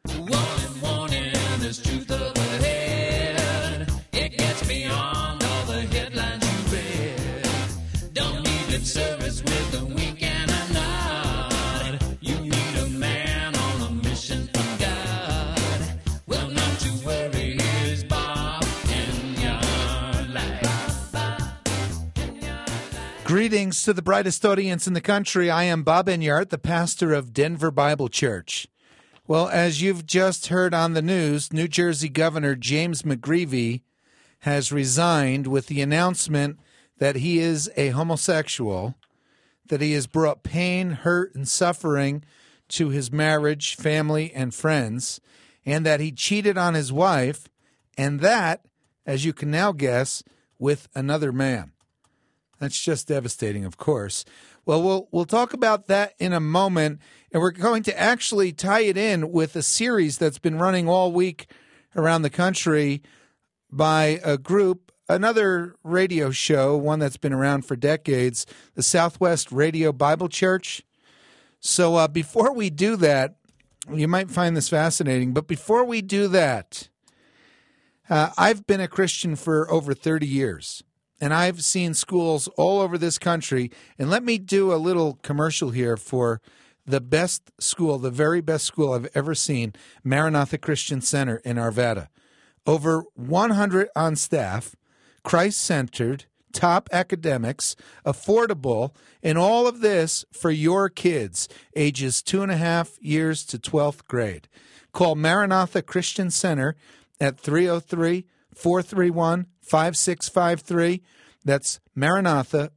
Warning, warning, there's truth up ahead. It gets beyond all the headlines you read. Don't need lip service with a wink and a nod. You need a man on a mission from God. Well, not to worry, here's Bob in your life. Greetings to the brightest audience in the country. I am Bob Enyart, the pastor of Denver Bible Church. Well, as you've just heard on the news, New Jersey Governor James McGreevey has resigned with the announcement that he is a homosexual, that he has brought pain, hurt, and suffering to his marriage, family, and friends, and that he cheated on his wife, and that, as you can now guess, with another man. That's just devastating, of course. Well, we'll talk about that in a moment, and we're going to actually tie it in with a series that's been running all week around the country by a group, another radio show, one that's been around for decades, the Southwest Radio Bible Church. So before we do that, you might find this fascinating, but before we do that, I've been a Christian for over 30 years. And I've seen schools all over this country. And let me do a little commercial here for the best school, the very best school I've ever seen, Maranatha Christian Center in Arvada. Over 100 on staff, Christ-centered, top academics, affordable, and all of this for your kids, ages 2.5 years to 12th grade. Call Maranatha Christian Center at 303-431-5653. That's Maranatha,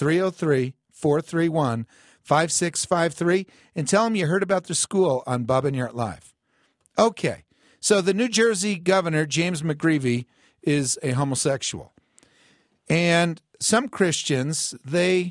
303-431-5653. And tell them you heard about the school on Bob Enyart Live. Okay, so the New Jersey governor, James McGreevey, is a homosexual. And some Christians, they're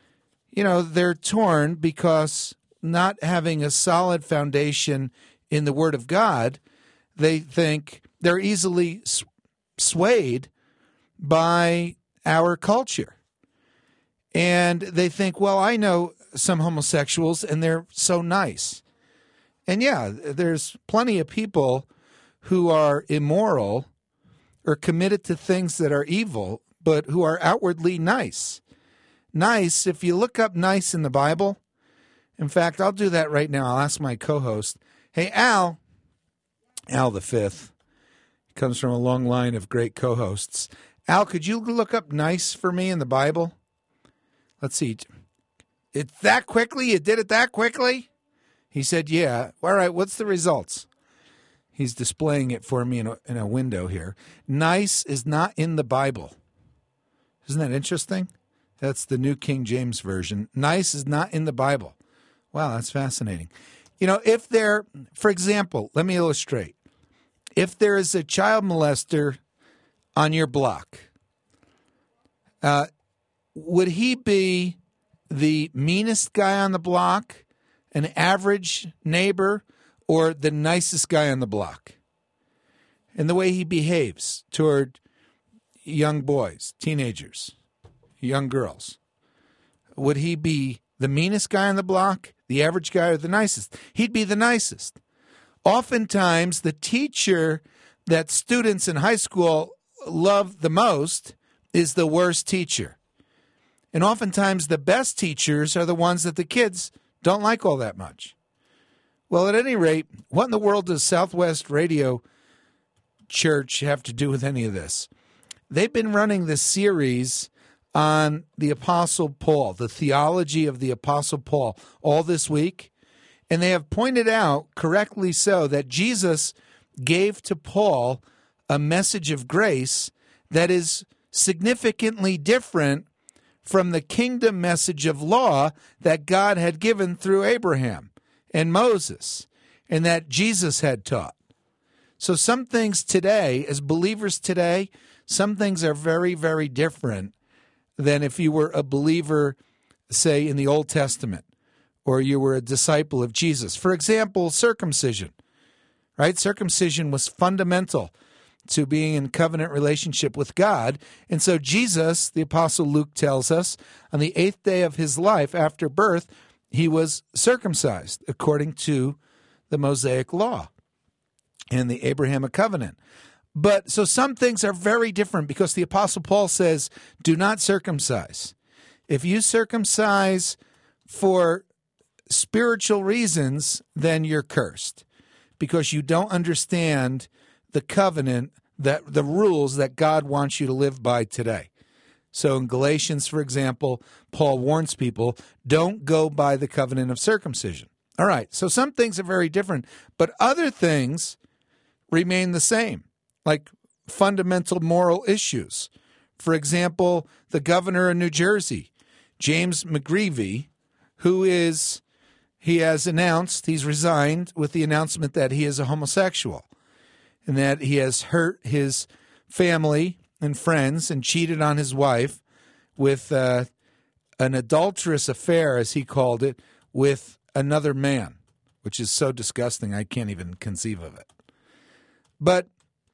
torn because not having a solid foundation in the Word of God, they think they're easily swayed by our culture. And they think, well, I know some homosexuals and they're so nice. And yeah, there's plenty of people who are immoral or committed to things that are evil, but who are outwardly nice. Nice, if you look up nice in the Bible, in fact, I'll do that right now. I'll ask my co-host, hey, Al the fifth, comes from a long line of great co-hosts. Al, could you look up nice for me in the Bible? Let's see. It's that quickly? You did it that quickly? He said, yeah. All right, what's the results? He's displaying it for me in a window here. Nice is not in the Bible. Isn't that interesting? That's the New King James Version. Nice is not in the Bible. Wow, that's fascinating. If there, for example, let me illustrate. If there is a child molester on your block, would he be the meanest guy on the block, an average neighbor, or the nicest guy on the block? And the way he behaves toward young boys, teenagers, young girls. Would he be the meanest guy on the block, the average guy, or the nicest? He'd be the nicest. Oftentimes, the teacher that students in high school love the most is the worst teacher. And oftentimes, the best teachers are the ones that the kids don't like all that much. Well, at any rate, what in the world does Southwest Radio Church have to do with any of this? They've been running this series on the Apostle Paul, the theology of the Apostle Paul, all this week. And they have pointed out, correctly so, that Jesus gave to Paul a message of grace that is significantly different from the kingdom message of law that God had given through Abraham and Moses, and that Jesus had taught. So some things today, as believers today, some things are very, very different than if you were a believer, say, in the Old Testament, or you were a disciple of Jesus. For example, circumcision, right? Circumcision was fundamental to being in covenant relationship with God. And so Jesus, the Apostle Luke tells us, on the 8th day of his life after birth, he was circumcised according to the Mosaic law. and the Abrahamic covenant. But so some things are very different because the Apostle Paul says, do not circumcise. If you circumcise for spiritual reasons, then you're cursed because you don't understand the covenant, that the rules that God wants you to live by today. So in Galatians, for example, Paul warns people, don't go by the covenant of circumcision. All right, so some things are very different, but other things remain the same, like fundamental moral issues. For example, the governor of New Jersey, James McGreevey, he has announced, he's resigned with the announcement that he is a homosexual and that he has hurt his family and friends and cheated on his wife with an adulterous affair, as he called it, with another man, which is so disgusting I can't even conceive of it. But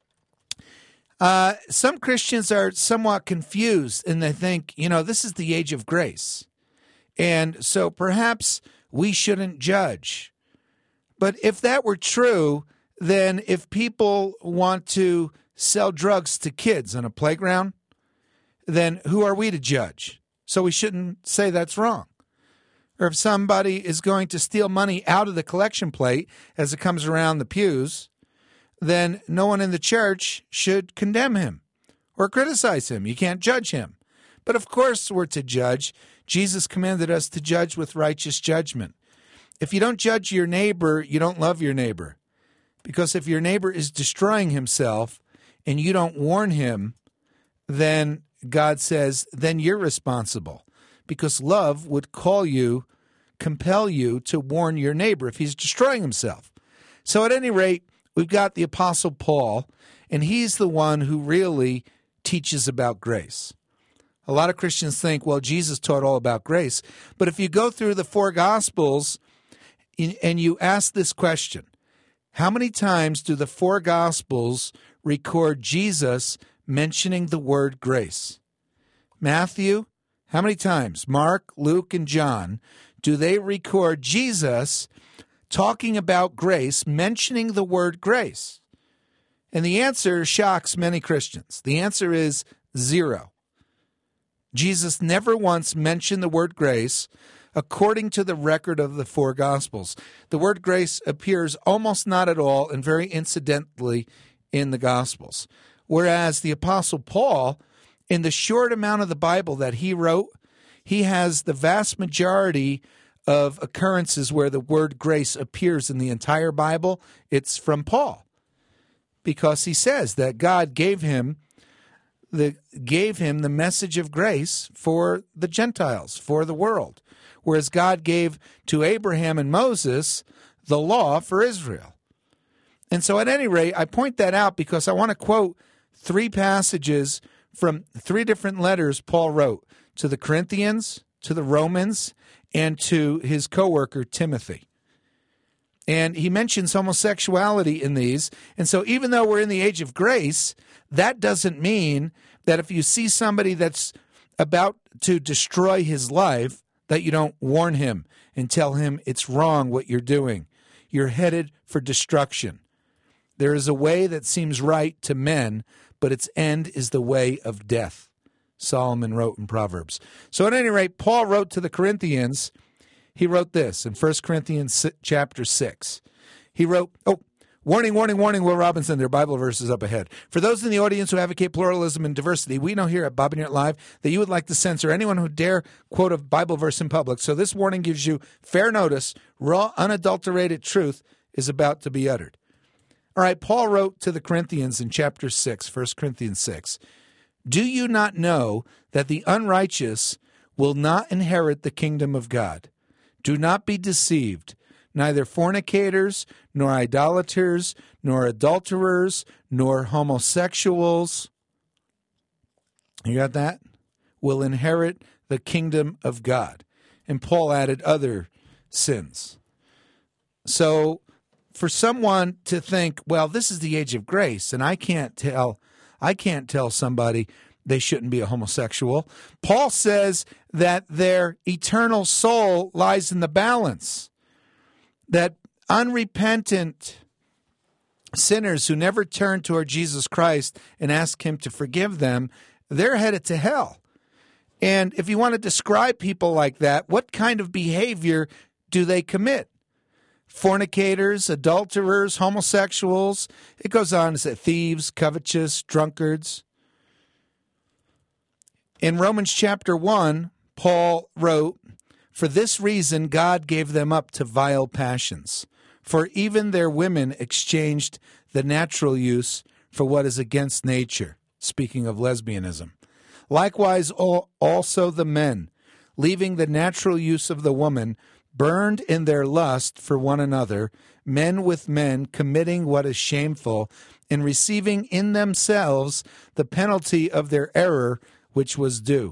some Christians are somewhat confused, and they think, this is the age of grace. And so perhaps we shouldn't judge. But if that were true, then if people want to sell drugs to kids on a playground, then who are we to judge? So we shouldn't say that's wrong. Or if somebody is going to steal money out of the collection plate as it comes around the pews, then no one in the church should condemn him or criticize him. You can't judge him. But of course we're to judge. Jesus commanded us to judge with righteous judgment. If you don't judge your neighbor, you don't love your neighbor. Because if your neighbor is destroying himself and you don't warn him, then God says, then you're responsible. Because love would compel you to warn your neighbor if he's destroying himself. So at any rate, we've got the Apostle Paul, and he's the one who really teaches about grace. A lot of Christians think, well, Jesus taught all about grace. But if you go through the four Gospels and you ask this question, how many times do the four Gospels record Jesus mentioning the word grace? Matthew, how many times? Mark, Luke, and John, do they record Jesus talking about grace, mentioning the word grace? And the answer shocks many Christians. The answer is 0. Jesus never once mentioned the word grace according to the record of the four Gospels. The word grace appears almost not at all and very incidentally in the Gospels. Whereas the Apostle Paul, in the short amount of the Bible that he wrote, he has the vast majority of occurrences where the word grace appears in the entire Bible. It's from Paul, because he says that God gave him the message of grace for the Gentiles, for the world, whereas God gave to Abraham and Moses the law for Israel. And so at any rate, I point that out because I want to quote 3 passages from 3 different letters Paul wrote to the Corinthians, to the Romans, and to his co-worker Timothy. And he mentions homosexuality in these. And so even though we're in the age of grace, that doesn't mean that if you see somebody that's about to destroy his life, that you don't warn him and tell him it's wrong what you're doing. You're headed for destruction. There is a way that seems right to men, but its end is the way of death, Solomon wrote in Proverbs. So at any rate, Paul wrote to the Corinthians. He wrote this in 1 Corinthians chapter 6. He wrote, warning, warning, warning, Will Robinson, their Bible verses up ahead. For those in the audience who advocate pluralism and diversity, we know here at Bob and Yurt Live that you would like to censor anyone who dare quote a Bible verse in public. So this warning gives you fair notice. Raw, unadulterated truth is about to be uttered. All right, Paul wrote to the Corinthians in chapter 6, 1 Corinthians 6, do you not know that the unrighteous will not inherit the kingdom of God? Do not be deceived. Neither fornicators, nor idolaters, nor adulterers, nor homosexuals, you got that? Will inherit the kingdom of God. And Paul added other sins. So for someone to think, well, this is the age of grace, and I can't tell somebody they shouldn't be a homosexual. Paul says that their eternal soul lies in the balance, that unrepentant sinners who never turn toward Jesus Christ and ask him to forgive them, they're headed to hell. And if you want to describe people like that, what kind of behavior do they commit? Fornicators, adulterers, homosexuals. It goes on to say thieves, covetous, drunkards. In Romans chapter 1, Paul wrote, "For this reason God gave them up to vile passions. For even their women exchanged the natural use for what is against nature," speaking of lesbianism. "Likewise also the men, leaving the natural use of the woman, burned in their lust for one another, men with men, committing what is shameful, and receiving in themselves the penalty of their error which was due."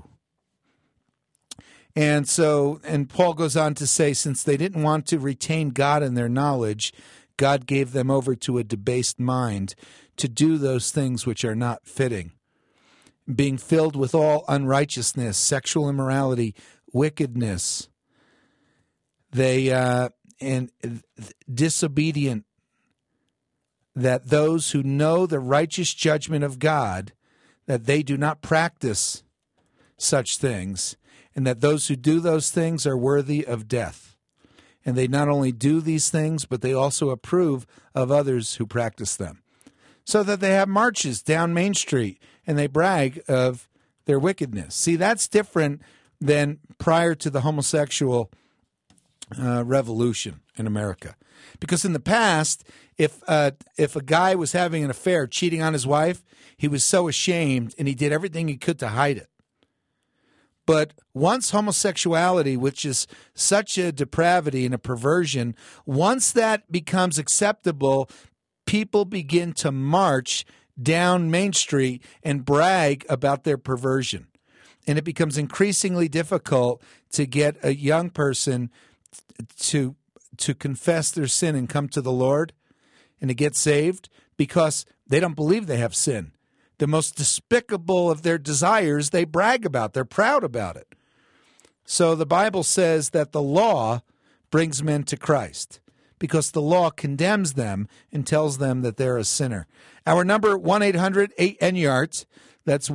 And Paul goes on to say, since they didn't want to retain God in their knowledge, God gave them over to a debased mind to do those things which are not fitting, being filled with all unrighteousness, sexual immorality, wickedness. They and disobedient, that those who know the righteous judgment of God, that they do not practice such things, and that those who do those things are worthy of death. And they not only do these things, but they also approve of others who practice them. So that they have marches down Main Street, and they brag of their wickedness. See, that's different than prior to the homosexual revolution in America. Because in the past, if a guy was having an affair, cheating on his wife, he was so ashamed, and he did everything he could to hide it. But once homosexuality, which is such a depravity and a perversion, once that becomes acceptable, people begin to march down Main Street and brag about their perversion. And it becomes increasingly difficult to get a young person to confess their sin and come to the Lord and to get saved, because they don't believe they have sin. The most despicable of their desires, they brag about. They're proud about it. So the Bible says that the law brings men to Christ, because the law condemns them and tells them that they're a sinner. Our number, 1-800-8-NYARDS. That's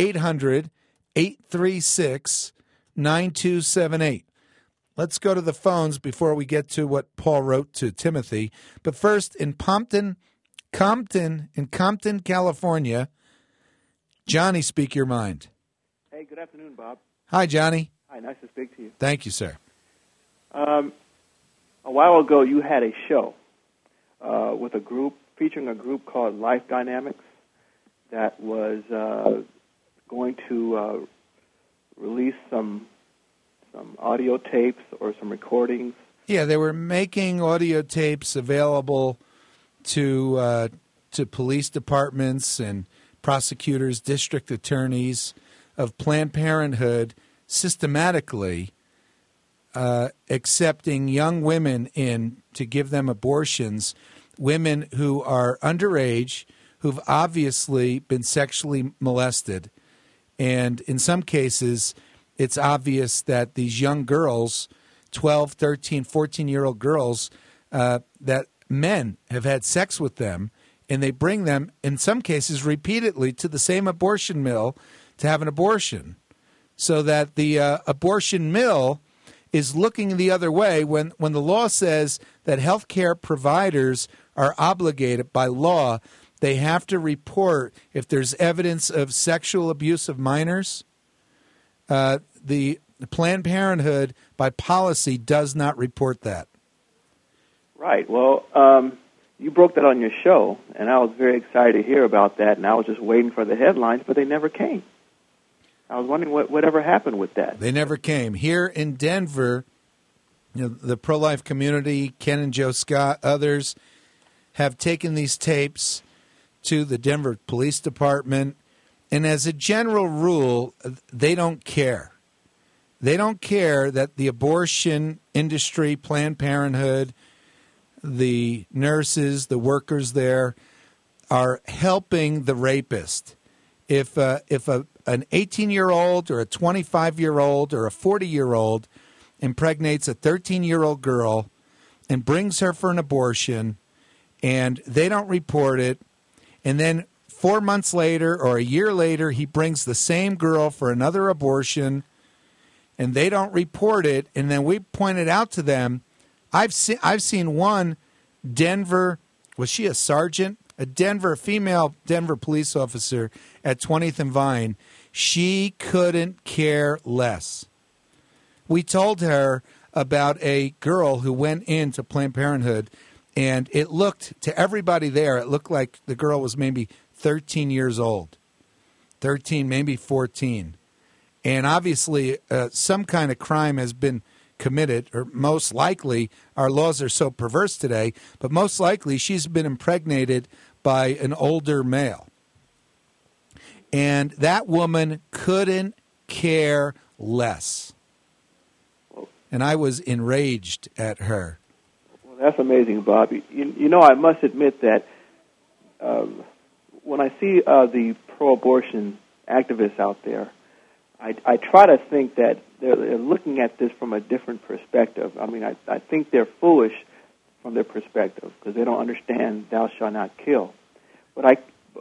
1-800-836-9278. Let's go to the phones before we get to what Paul wrote to Timothy. But first, in Compton, California, Johnny, speak your mind. Hey, good afternoon, Bob. Hi, Johnny. Hi, nice to speak to you. Thank you, sir. A while ago, you had a show with a group, featuring a group called Life Dynamics, that was going to release some audio tapes or some recordings. Yeah, they were making audio tapes available to police departments and prosecutors, district attorneys of Planned Parenthood systematically accepting young women in to give them abortions, women who are underage, who've obviously been sexually molested. And in some cases, it's obvious that these young girls, 12, 13, 14-year-old girls, that men have had sex with them, and they bring them, in some cases, repeatedly to the same abortion mill to have an abortion, so that the abortion mill is looking the other way when the law says that health care providers are obligated by law. They have to report if there's evidence of sexual abuse of minors. The Planned Parenthood, by policy, does not report that. Right. Well, you broke that on your show, and I was very excited to hear about that, and I was just waiting for the headlines, but they never came. I was wondering whatever happened with that. They never came. Here in Denver, the pro-life community, Ken and Joe Scott, others, have taken these tapes to the Denver Police Department, and as a general rule, they don't care. They don't care that the abortion industry, Planned Parenthood, the nurses, the workers there, are helping the rapist. If an 18-year-old or a 25-year-old or a 40-year-old impregnates a 13-year-old girl and brings her for an abortion, and they don't report it. And then 4 months later or a year later, he brings the same girl for another abortion, and they don't report it. And then we pointed out to them, I've seen one Denver, was she a sergeant? A female Denver police officer at 20th and Vine. She couldn't care less. We told her about a girl who went into Planned Parenthood, and it looked, to everybody there, it looked like the girl was maybe 13 years old. 13, maybe 14. And obviously, some kind of crime has been committed, or most likely, our laws are so perverse today, but most likely she's been impregnated by an older male. And that woman couldn't care less. And I was enraged at her. Well, that's amazing, Bobby. You know, I must admit that when I see the pro-abortion activists out there, I try to think that they're looking at this from a different perspective. I mean, I think they're foolish from their perspective because they don't understand "thou shalt not kill." But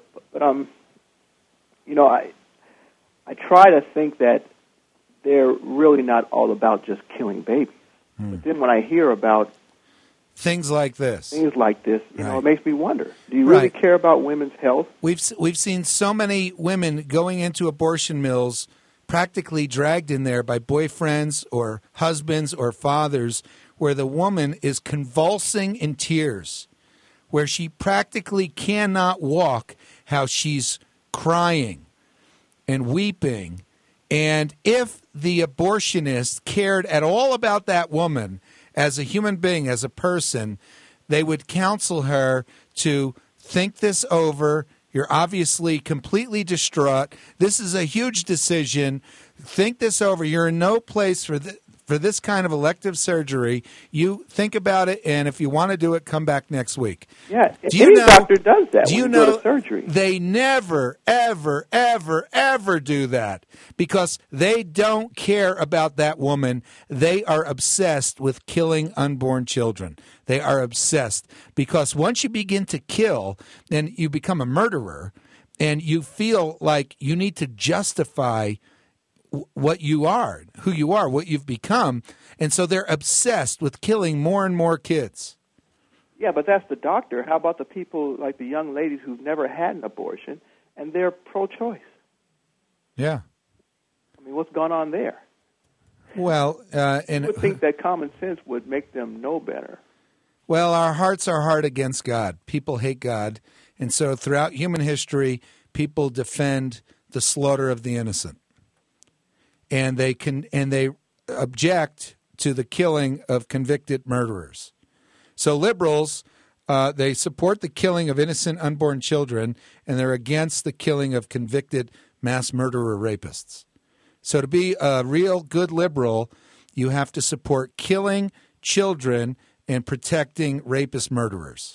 you know, I try to think that they're really not all about just killing babies. But then when I hear about things like this, you know, it makes me wonder: do you really care about women's health? We've seen so many women going into abortion mills, practically dragged in there by boyfriends or husbands or fathers, where the woman is convulsing in tears, where she practically cannot walk, how she's crying and weeping. And if the abortionist cared at all about that woman as a human being, as a person, they would counsel her to think this over. You're obviously completely distraught. This is a huge decision. Think this over. You're in no place for this kind of elective surgery. You think about it, and if you want to do it, come back next week. Yeah, any doctor does that when you go to surgery. They never, ever, ever, ever do that because they don't care about that woman. They are obsessed with killing unborn children. They are obsessed because once you begin to kill, then you become a murderer, and you feel like you need to justify what you are, who you are, what you've become. And so they're obsessed with killing more and more kids. Yeah, but that's the doctor. How about the people, like the young ladies who've never had an abortion, and they're pro-choice? Yeah. I mean, what's gone on there? Well, and you would think that common sense would make them know better. Well, our hearts are hard against God. People hate God. And so throughout human history, people defend the slaughter of the innocent. And they object to the killing of convicted murderers. So liberals, they support the killing of innocent unborn children, and they're against the killing of convicted mass murderer rapists. So to be a real good liberal, you have to support killing children and protecting rapist murderers.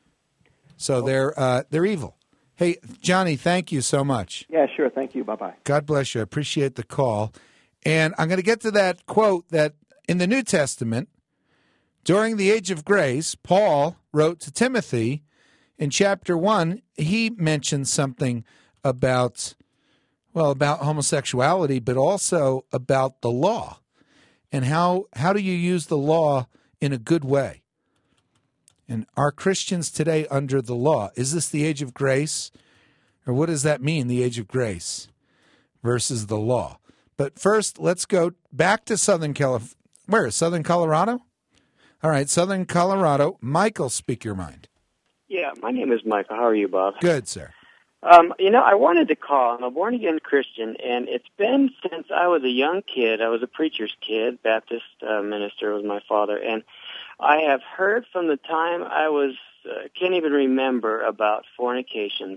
So they're evil. Hey, Johnny, thank you so much. Yeah, sure. Thank you. Bye-bye. God bless you. I appreciate the call. And I'm going to get to that quote that in the New Testament, during the age of grace, Paul wrote to Timothy in chapter 1. He mentioned something about homosexuality, but also about the law. And how do you use the law in a good way? And are Christians today under the law? Is this the age of grace? Or what does that mean, the age of grace versus the law? But first, let's go back to Southern California. Where is Southern Colorado? All right, Southern Colorado. Michael, speak your mind. Yeah, my name is Michael. How are you, Bob? Good, sir. I wanted to call. I'm a born-again Christian, and it's been since I was a young kid. I was a preacher's kid. Baptist minister was my father, and I have heard from the time I was, can't even remember, about fornication,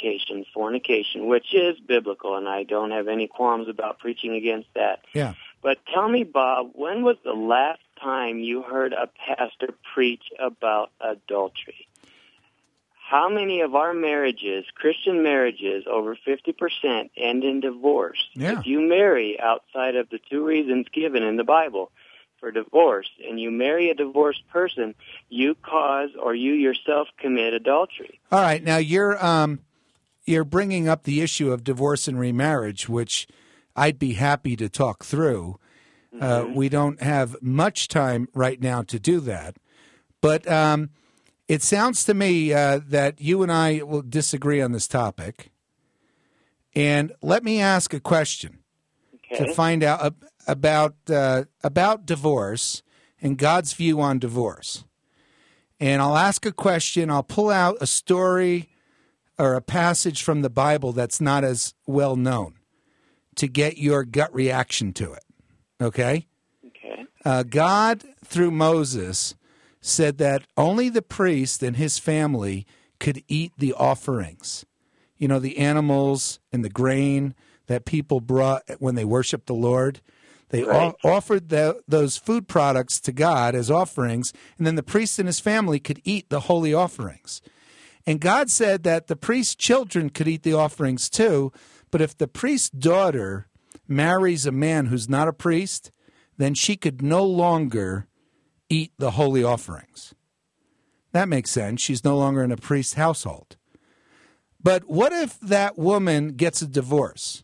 which is biblical, and I don't have any qualms about preaching against that. Yeah. But tell me, Bob, when was the last time you heard a pastor preach about adultery? How many of our marriages, Christian marriages, over 50%, end in divorce? Yeah. If you marry outside of the two reasons given in the Bible, for divorce and you marry a divorced person, you cause or you yourself commit adultery. All right. Now, you're bringing up the issue of divorce and remarriage, which I'd be happy to talk through. We don't have much time right now to do that. But it sounds to me that you and I will disagree on this topic. And let me ask a question to find out about divorce and God's view on divorce. And I'll ask a question. I'll pull out a story or a passage from the Bible that's not as well known to get your gut reaction to it. Okay? Okay. God, through Moses, said that only the priest and his family could eat the offerings. You know, the animals and the grain that people brought when they worshiped the Lord. They offered those food products to God as offerings, and then the priest and his family could eat the holy offerings. And God said that the priest's children could eat the offerings too, but if the priest's daughter marries a man who's not a priest, then she could no longer eat the holy offerings. That makes sense. She's no longer in a priest's household. But what if that woman gets a divorce?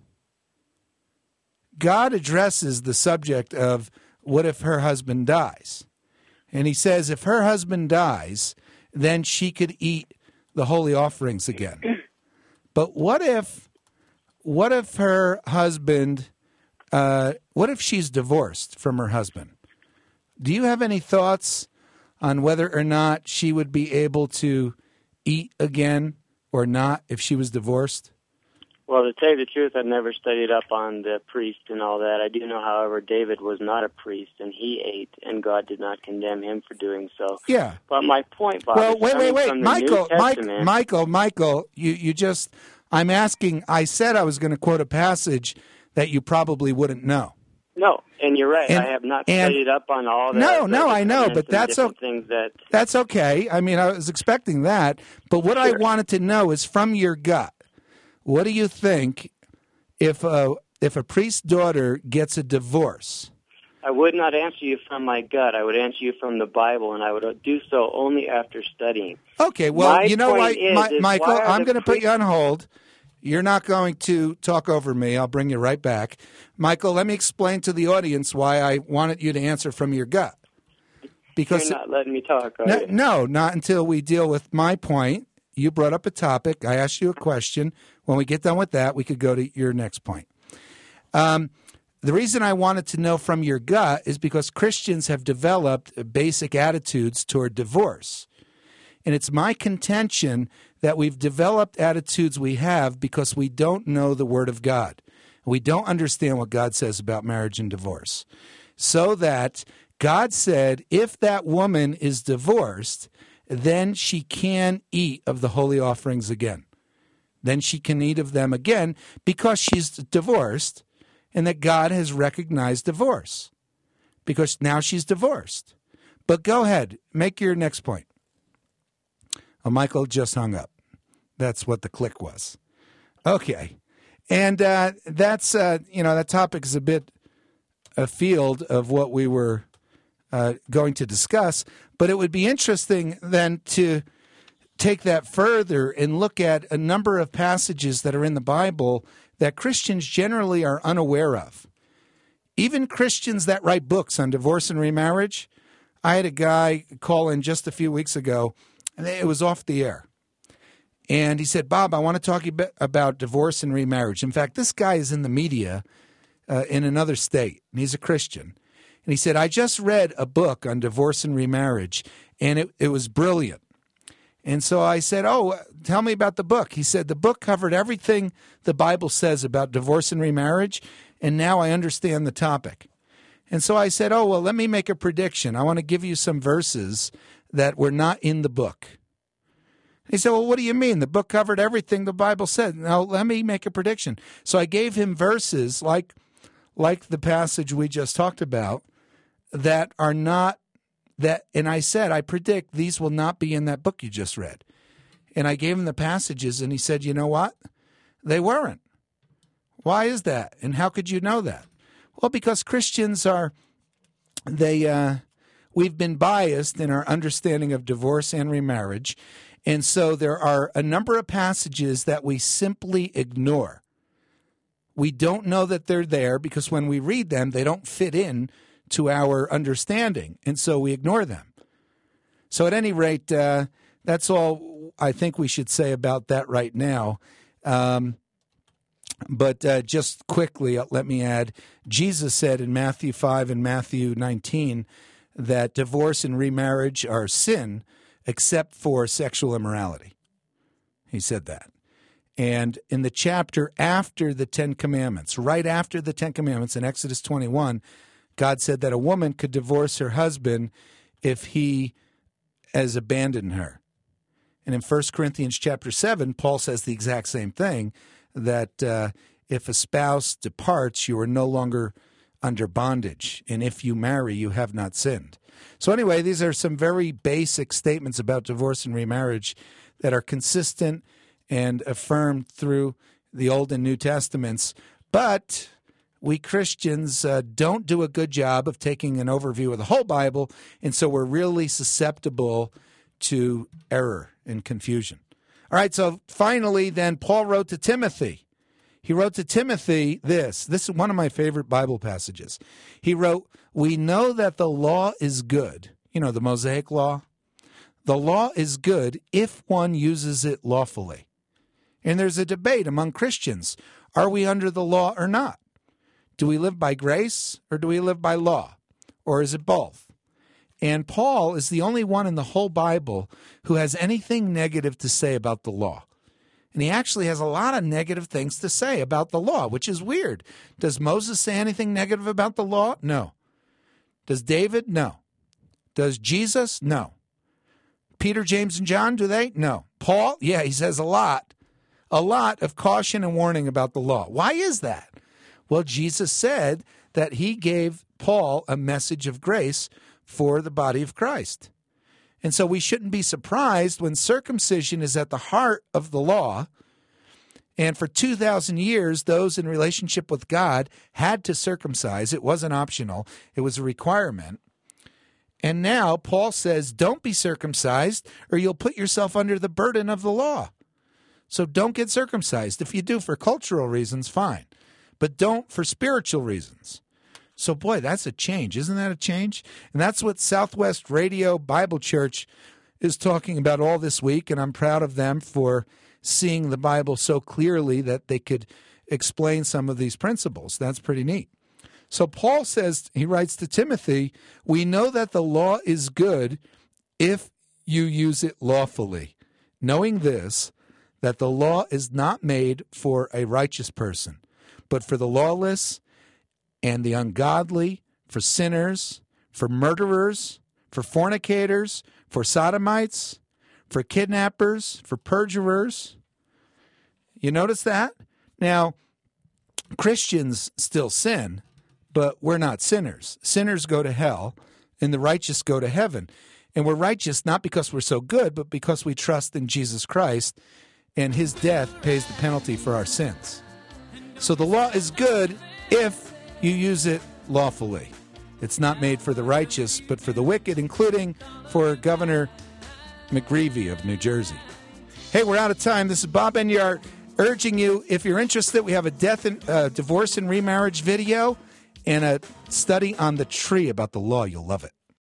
God addresses the subject of what if her husband dies? And he says if her husband dies, then she could eat the holy offerings again. But what if her husband, what if she's divorced from her husband? Do you have any thoughts on whether or not she would be able to eat again or not if she was divorced? Well, to tell you the truth, I've never studied up on the priest and all that. I do know, however, David was not a priest, and he ate, and God did not condemn him for doing so. Yeah. But my point, Bob, well, is wait, from the Michael, New Testament. Michael, you just, I'm asking, I said I was going to quote a passage that you probably wouldn't know. No, and you're right. I have not studied up on all that. No, I know, but that's things that. That's okay. I mean, I was expecting that, but what I wanted to know is from your gut. What do you think if a priest's daughter gets a divorce? I would not answer you from my gut. I would answer you from the Bible, and I would do so only after studying. Okay, well, you know what, Michael, I'm going to put you on hold. You're not going to talk over me. I'll bring you right back. Michael, let me explain to the audience why I wanted you to answer from your gut. Because you're not letting me talk, are you? No, not until we deal with my point. You brought up a topic. I asked you a question. When we get done with that, we could go to your next point. The reason I wanted to know from your gut is because Christians have developed basic attitudes toward divorce. And it's my contention that we've developed attitudes we have because we don't know the Word of God. We don't understand what God says about marriage and divorce. So that God said if that woman is divorced, then she can eat of the holy offerings again. Then she can eat of them again because she's divorced and that God has recognized divorce because now she's divorced. But go ahead, make your next point. Oh, Michael just hung up. That's what the click was. Okay. And that's, that topic is a bit afield of what we were going to discuss. But it would be interesting then to take that further and look at a number of passages that are in the Bible that Christians generally are unaware of. Even Christians that write books on divorce and remarriage. I had a guy call in just a few weeks ago, and it was off the air. And he said, Bob, I want to talk about divorce and remarriage. In fact, this guy is in the media in another state, and he's a Christian. And he said, I just read a book on divorce and remarriage, and it was brilliant. And so I said, tell me about the book. He said, the book covered everything the Bible says about divorce and remarriage, and now I understand the topic. And so I said, let me make a prediction. I want to give you some verses that were not in the book. He said, well, what do you mean? The book covered everything the Bible said. Now, let me make a prediction. So I gave him verses like the passage we just talked about that are not that, and I said, I predict these will not be in that book you just read. And I gave him the passages, and he said, you know what? They weren't. Why is that? And how could you know that? Well, because Christians are we've been biased in our understanding of divorce and remarriage, and so there are a number of passages that we simply ignore. We don't know that they're there because when we read them, they don't fit in to our understanding, and so we ignore them. So at any rate, that's all I think we should say about that right now. But just quickly, let me add, Jesus said in Matthew 5 and Matthew 19 that divorce and remarriage are sin except for sexual immorality. He said that. And in the chapter after the Ten Commandments, right after the Ten Commandments in Exodus 21, God said that a woman could divorce her husband if he has abandoned her. And in 1 Corinthians chapter 7, Paul says the exact same thing, that if a spouse departs, you are no longer under bondage. And if you marry, you have not sinned. So anyway, these are some very basic statements about divorce and remarriage that are consistent and affirmed through the Old and New Testaments. But we Christians don't do a good job of taking an overview of the whole Bible, and so we're really susceptible to error and confusion. All right, so finally, then, Paul wrote to Timothy. He wrote to Timothy this. This is one of my favorite Bible passages. He wrote, "We know that the law is good." You know, the Mosaic law. The law is good if one uses it lawfully. And there's a debate among Christians. Are we under the law or not? Do we live by grace or do we live by law? Or is it both? And Paul is the only one in the whole Bible who has anything negative to say about the law. And he actually has a lot of negative things to say about the law, which is weird. Does Moses say anything negative about the law? No. Does David? No. Does Jesus? No. Peter, James, and John, do they? No. Paul? Yeah, he says a lot of caution and warning about the law. Why is that? Well, Jesus said that he gave Paul a message of grace for the body of Christ. And so we shouldn't be surprised when circumcision is at the heart of the law. And for 2,000 years, those in relationship with God had to circumcise. It wasn't optional. It was a requirement. And now Paul says, don't be circumcised or you'll put yourself under the burden of the law. So don't get circumcised. If you do for cultural reasons, fine. But don't for spiritual reasons. So, boy, that's a change. Isn't that a change? And that's what Southwest Radio Bible Church is talking about all this week, and I'm proud of them for seeing the Bible so clearly that they could explain some of these principles. That's pretty neat. So Paul says, he writes to Timothy, we know that the law is good if you use it lawfully, knowing this, that the law is not made for a righteous person, but for the lawless and the ungodly, for sinners, for murderers, for fornicators, for sodomites, for kidnappers, for perjurers. You notice that? Now, Christians still sin, but we're not sinners. Sinners go to hell, and the righteous go to heaven. And we're righteous not because we're so good, but because we trust in Jesus Christ, and his death pays the penalty for our sins. So the law is good if you use it lawfully. It's not made for the righteous, but for the wicked, including for Governor McGreevey of New Jersey. Hey, we're out of time. This is Bob Enyart urging you, if you're interested, we have a divorce and remarriage video and a study on the tree about the law. You'll love it.